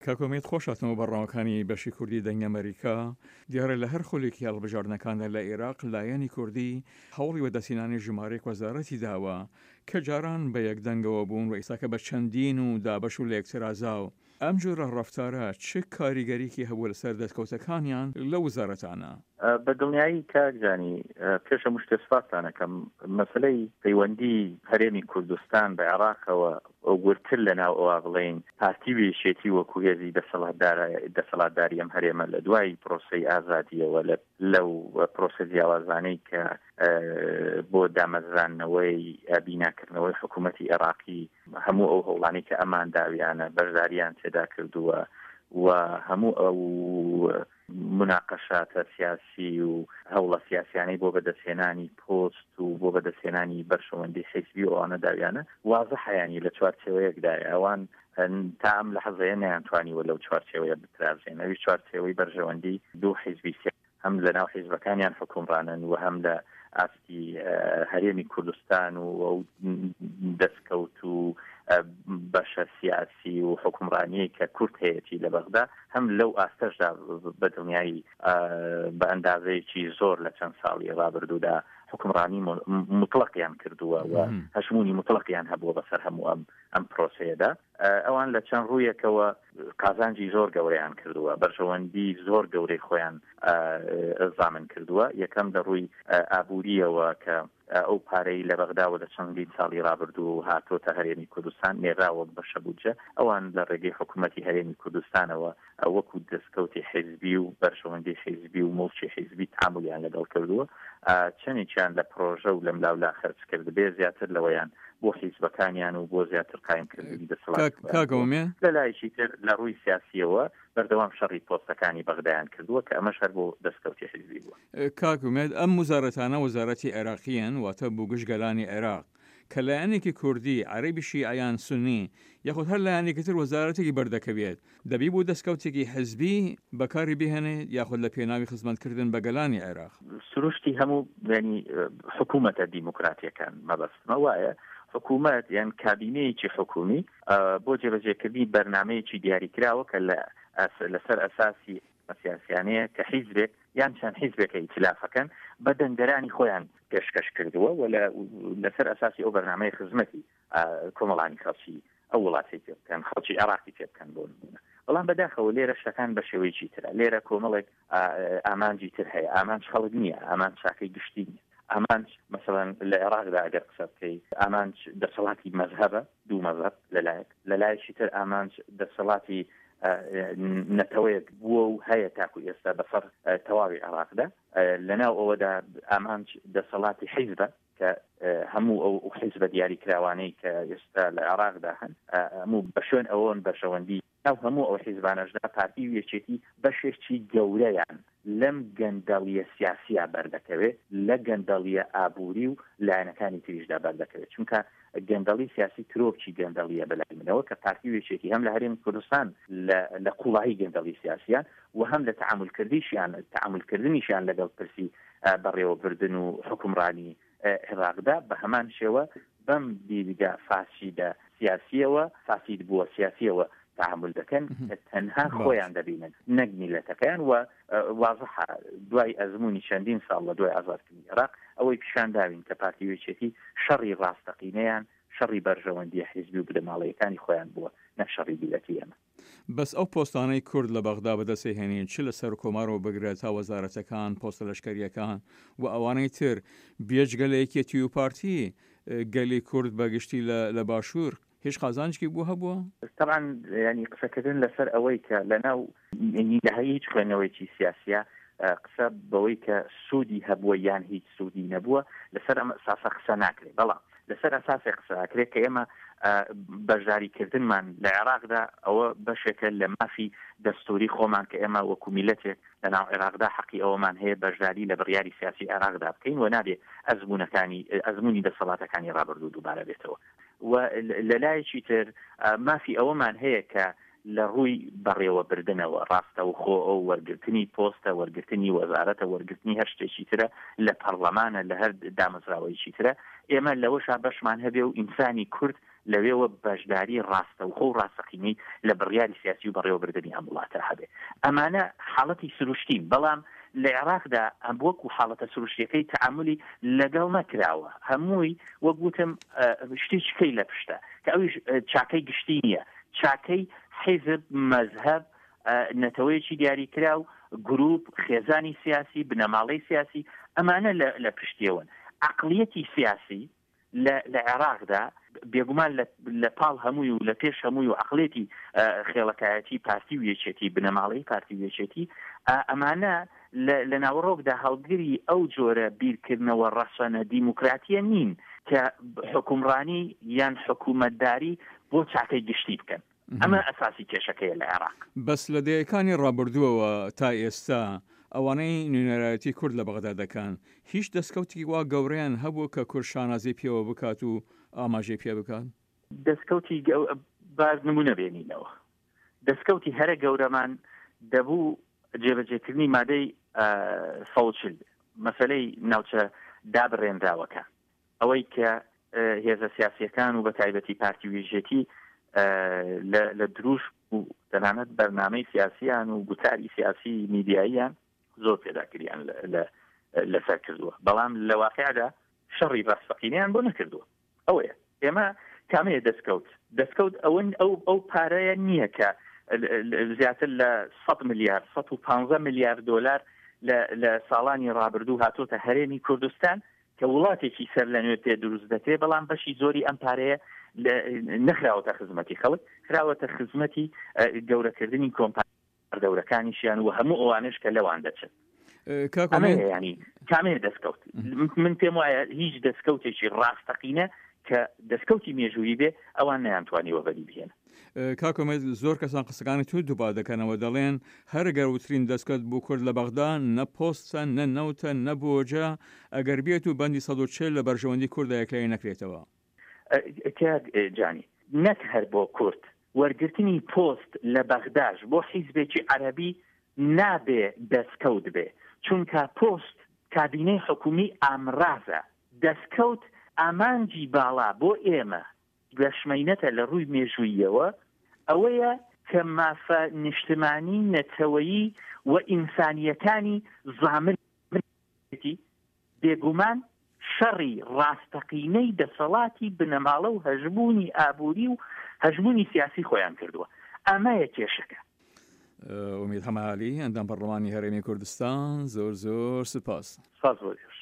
کاکۆمێت خۆشاتەوە بەڕاوەکانی بەشی کوردی دەنگ ئەمریکا دیارە لە هەر خولێکی هەڵبژاردنەکاندا لە عێراق لایەنی کوردی هەوڵی وەدەسینانی ژمارەی وەزارەتی داوە کە جاران بە یەکدەنگەوە بوون و ئێستاکە بە چەندین و دابەش و لە یەکترازاو ئەم جۆرە ڕەفتارە چه کاریگەریکی هەبوو لەسەر دەستکەوتەکانیان لە وزارەتانە؟ بە دڵنیایی کاکجانی پێشە مشتسپاتانەکەم مەسلەی پەیوەندی هەرێمی کوردستان بە عێراقەوە ورتر لەناو ئەوە بڵێن پارتی وێشێتی وەکو هێزی دەسەڵاتداری ئەم هەرێمە لە دوای پرۆسەی ئازادیەوە لەو پرۆسە جیاوازانەی کە بۆ دامەزرانەوەی بیناکردنەوەی حکوومەتی عێراقی هەموو ئەو هەوڵانی کە ئەمان داویانە بەشداریان تێدا کردووە و هەموو ئەو مناقەشاتە سیاسی و هەوڵە سیاسیانەی بۆ بەدەستهێنانی پۆست و بۆ بەدەستهێنانی بەرشەوەندی حیزبی و ئەوانە داویانە وازەحیانی لە چوارچێوەیەکدایە ئەوان تا ئەم لە حەزەیە نەیانتوانیوە لەو چوارچێوەیە بترازێنەوەی چوارچێوەی بەرژەوەندی دوو حیزبی هەم لە ناو حیزبەکانیان حکومڕانن و هەم لە ئاستی هەرێمی کوردستان و دەستکەوت و بەشە سیاسی و حکومڕانیی کە کورد هەیەی لە بەغدا هەم لەو ئاستەشدا بە دڵنیایی بە ئەندازەیەکی زۆر لە چەند ساڵی ڕابردوودا حکومڕانی مطلقیان کردووە و هەشمونی مطلقیان هەبووە بەسەر هەموو ئەم پرۆسەیەدا ئەوان لە چەند ڕوویەکەوە قازانجی زۆر گەورەیان کردووە بەرژەوەندی زۆر گەورەی خۆیان زامن کردووە یەکەم لە ڕووی ئابووریەوە کە ئەو پارەی لە بەغداوە لە چەندین ساڵی ڕابردوو هاتۆتە هەرێمی کوردستان نێراوە بەشە بوجە ئەوان لە ڕێگەی حکوومەتی هەرێمی کوردستانەوە وەکو دەستکەوتی حیزبی و بەرژەوەندی حیزبی و مڵکی حیزبی تعاملیان لەگەڵ کردووە چەندێکیان لە پرۆژە و لەم لاولا خەرج کرد بێ زیاتر لەوەیان بۆ حیزبەکانیان و بۆ زیاتر قایمکردنی دەسەڵات لە لایشی تر لە ڕووی سیاسیەوە بەردەوام شەڕی پۆستەکانی بەغدایان کردووە کە ئەمە شەر بۆ دەستکەوتی حیزبی بووە. کاکومێت ئەم وزارەتانە وەزارەتی عێراقیەن واتە بووگشتگەلانی عێراق کە لایەنێکی کوردی عەرەبی شیعەیان سونی یاخود هەر لایەنێکی تر وەزارەتێکی بەردەکەوێت دەبی بۆ دەستکەوتێکی حیزبی بەکاری بهێنێت یاخود لە پێناوی خزمەتکردن بە گەلانی عێراق سروشتی هەموو ینی حکوومەتە دیموکراتیەکان مەبەستمە وایە حکوومەت یان کابینەیەکی حکومی بۆ جێبەجێکردنی بەرنامەیەکی دیاریکراوە کە لەسەر ئەساسی سیاسیانەیە کە حیزبێک یان چەند حیزبێکە ئیتلافەکەن بە دەنگەرانی خۆیان پێشکەش کردووە و لەسەر ئەساسی ئەو بەرنامەی خزمەتی کۆمەڵانی خەڵکی ئەو وڵاتی پێ بکەن خەڵکی عێراقی پێ بکەن بۆ نمونە بەڵام بەداخەوە لێرە شتەکان بە شێوەیەکی ترە لێرە کۆمەڵێک ئامانجی تر هەیە ئامانج خەڵک نییە ئامان چاکەی گشتی نییە ئامانج مثلا لە عێراقدا ئەگەر قسە بکەی ئامانج دەسەڵاتی مەذهبە دوو مەذهب لەلایەکی تر ئامانج دەسەڵاتی نەتەوەیەک بووە و هەیە تاکو ئێستا بەسەر تەواوی عێراقدا لەناو ئەوەدا ئامانج دەسەڵاتی حیزبە کە هەموو ئەو حیزبە دیاری کراوانەی کە ئێستا لە عێراقدا هەن هەموو بە شوێن ئەوەن بەشەوەندی ناو هەموو ئەو حیزبانەشدا پارتی وێچێتی بەشێکی گەورەیان لەم گەندەڵیە سیاسیە بەردەکەوێت لە گەندەڵیە ئابووری و لایەنەکانی تریشدا بەردەکەوێت چونکە گەندەڵی سیاسی ترۆپچی گەندەڵیە بەلای منەوە کە پارتی وێچێتی هەم لە هەرێمی کوردستان لە قوڵایی گەندەڵی سیاسیان و هەم لە تعاملکردنیشیان لەگەڵ پرسی بەڕێوەبردن و حکومڕانی عێراقدا بە هەمان شێوە بەم دیریگا فاسیدە سیاسیەوە فاسید بووە سیاسیەوە تعامل دەکەن تەنها خۆیان دەبینن نەک میلەتەکەیان و واضحە دوای ئەزمموی چەندین ساڵ لە دوای ئازادکردنی عێراق ئەوەی پیشان داوین کە پارتی وێچێتی شەڕی ڕاستەقینەیان شەڕی بەرژەوەندی حیزبی و بدەماڵەیەکانی خۆیان بووە نەک شەڕی بیلەتی ئەمە. بەس ئەو پۆستانەی کورد لە بەغدا بەدەستهێنین چ لە سەر کۆمارەوە بگرێت تا وەزارەتەکان پۆستە لەشکریەکان و ئەوانەی تر بێجگەلەیەکێتی و پارتی گەلی کورد بەگشتی لە باشوور هیچ قازانجی بوو هەبووە؟ طبعا ینی قسەکردن لەسەر ئەوەی کە لەناو لە هیچ خوێنەوەیکی سیاسیە قسە بەوەی کە سوودی هەبووە یان هیچ سوودی نەبووە لەسەر ئەمە ئەساسە قسە ناکرێت بەڵام لەسەر ئەساسی قسە ناکرێت کە ئێمە بەشداریکردنمان لە عێراقدا ئەوە بەشێکە لە مافی دەستوری خۆمان کە ئێمە وەکو میلەتێک لەناو عێراقدا حەقی ئەوەمان هەیە بەشداری لە بڕیاری سیاسی عێراقدا بکەین و نابێ ئەزمموی دەسەڵاتەکانی ڕابردوو دووبارە بێتەوە و لەلایەکی تر مافی ئەوەمان هەیە کە لە ڕووی بەڕێوەبردنەوە ڕاستە و خۆ ئەو وەرگرتنی پۆستە وەرگرتنی وەزارەتە وەرگرتنی هەر شتێکی ترە لە پەرلەمانە لە هەر دامەزراوەیەکی ترە ئێمە لەوەشا بەشمان هەبێ و ئینسانی کورد لەوێوە بەشداری ڕاستەوخۆ و ڕاستەقینەی لە بڕیاری سیاسی و بەڕێوەبردننی ئەم وڵاتە هەبێ. ئەمانە حاڵەتی سروشتین، بەڵام لە عێراقدا ئەم وەکو حاڵەتە سروشتیەکەی تعاملی لەگەڵ نەکراوە. هەمووی وەگوتم شتێکەکەی لە پشتە کە ئەویش چاکەی گشتی نییە، چاکەی حیزب، مەذهب، نەتەوەیەکی دیاریکرا و گروپ، خێزانی سیاسی، بنەماڵەی سیاسی، ئەمانە لە پشتیەوەن. عقلیەتی سیاسی لە عێراقدا بێگومان لە پاڵ هەمووی و لە پێش هەمووی و عقلێتی خێڵەکایەتی پارتی و یەکێتی، بنەماڵەی پارتی و یەکێتی، ئەمانە لە ناوەڕۆکدا هەڵگری ئەو جۆرە بیرکردنەوە ڕەسەنە دیموکراتیە نین کە حکومڕانی یان حکوومەتداری بۆ چاکەی گشتی بکەن. ئەمە ئەساسی کێشەکەیە لە عێراق. بەس لە دەیەکانی ڕابردووەوە تا ئێستا ئەوانەی نوێنەرایەتی کورد لە بەغدا دەکەن هیچ دەستکەوتی وا گەورەیان هەبوو کە کورد شانازی پێوە بکات و ئاماژەی پێ بکات؟ دەستکەوتی باز نمونە بێنینەوە. دەستکەوتی هەرە گەورەمان دەبوو جێبەجێکردنی مادەی سەڵچل، مەسەلەی ناوچە دابڕێنراوەکە، ئەوەی کە هێزە سیاسیەکان و بە تایبەتی پارتی و یەکێتی لە دروش و تەنانەت بەرنامەی سیاسیان و گوتاری سیاسی میدیاییان زۆر پێداکریان لەسەر کردووە، بەڵام لە واقعدا شەڕی ڕاستەقینەیان بۆ نەکردووە. ئەوەیە ئێمە کامەیە دەستکەوت ئەو پارەیە نییە کە زیاتر لە 100 میلیارد 150 میلیارد دلار لە ساڵانی ڕابردوو هاتۆتە هەرێمی کوردستان کە وڵاتێکی سەر لە نوێ پێ دروست دەکرێت، بەڵام بەشی زۆری ئەم پارەیە نەخراوەتە خزمەتی خەڵک، خراوەتە خزمەتی گەورەکردنی کۆمپانیەکانیشیان و هەموو ئەوانش کە لەوان دەچێت. ینی کامێ دەستکەوت من پێم وایە هیچ دەستکەوتێکی ڕاستەقینە کە دەستکەوتی مێژووی بێ ئەوان نەیانتوانیوە بەری بهێن. کاکۆمێت زۆر کەسان قسەکانی تو دووبا دەکەنەوە، دەڵێن هەر گەورەترین دەستکەوت بۆ کورد لە بەغدا نە پۆستە، نە نەوتە، نە بۆجە، ئەگەر بێت و بەندی 140 لە بەرژەوەندی کوردە یەکلای نەکرێتەوە. جانی نەک هەر بۆ کورد وەرگرتنی پۆست لە بەغداش بۆ حیزبێکی عەرەبی نابێ دەستکەوت بێ، چونکە پۆست کابینەی حکومی ئامرازە. دەستکەوت ئامانجی باڵا بۆ ئێمە گەشمەینەتە لە ڕووی مێژوویەوە ئەوەیە کە مافە نیشتمانی نەتەوەیی و ئینسانیەکانی زامنێتی بێگومان شەڕی ڕاستەقینەی دەسەڵاتی بنەماڵە و هەژبوونی ئابووری و هەژبوونی سیاسی خۆیان کردووە. ئەمەیە کێشەکە. ئومید هەمالی ئەندام پەرلەمانی هەرێمی کوردستان زۆر سپاس.